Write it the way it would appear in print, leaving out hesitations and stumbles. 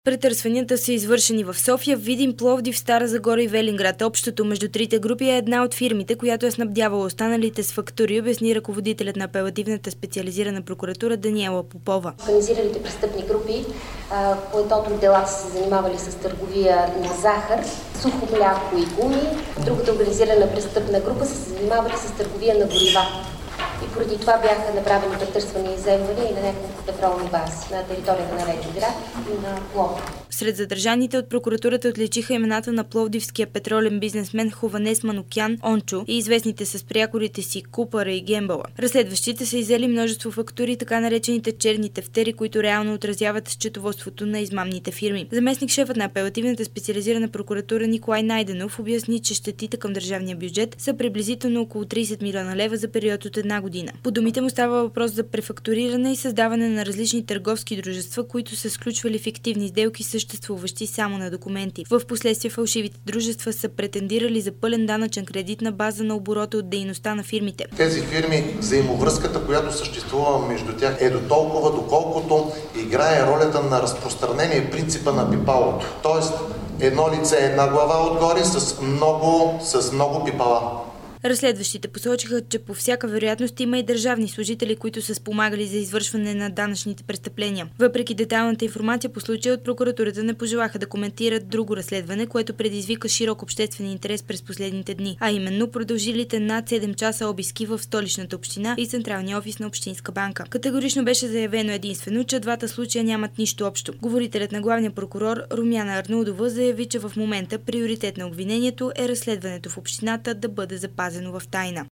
Претърсванията са извършени в София, Видин, Пловдив, Стара Загора и Велинград. Общото между трите групи е една от фирмите, която е снабдявала останалите с фактури, обясни ръководителят на апелативната специализирана прокуратура Даниела Попова. Организираните престъпни групи по едното от делата са се занимавали с търговия на захар, сухо мляко и гуми. Другата организирана престъпна група са се занимавали с търговия на горива. И поради това бяха направени претърсвания и изземвания и на няколко петролни бази на територията на Велинград и на Пловдив. Сред задържаните от прокуратурата отличиха имената на пловдивския петролен бизнесмен Хованес Манукян Ончо и известните с прякорите си Купара и Гембала. Разследващите са иззели множество фактури, така наречените черни тефтери, които реално отразяват счетоводството на измамните фирми. Заместник шефът на апелативната специализирана прокуратура Николай Найденов обясни, че щетите към държавния бюджет са приблизително около 30 милиона лева за период от една година. По думите му става въпрос за префактуриране и създаване на различни търговски дружества, които са сключвали фиктивни сделки, съществуващи само на документи. В последствие фалшивите дружества са претендирали за пълен данъчен кредит на база на оборота от дейността на фирмите. Тези фирми, взаимовръзката, която съществува между тях, е до толкова, доколкото играе ролята на разпространение принципа на пипалото. Тоест, едно лице, една глава отгоре с много пипала. Разследващите посочиха, че по всяка вероятност има и държавни служители, които са спомагали за извършване на данъчните престъпления. Въпреки детайлната информация по случая, от прокуратурата не пожелаха да коментират друго разследване, което предизвика широк обществен интерес през последните дни, а именно продължилите над 7 часа обиски в столичната община и централния офис на Общинска банка. Категорично беше заявено единствено, че двата случая нямат нищо общо. Говорителят на главния прокурор Румяна Арнаудова заяви, че в момента приоритет на обвинението е разследването в общината да бъде запазено в тайна.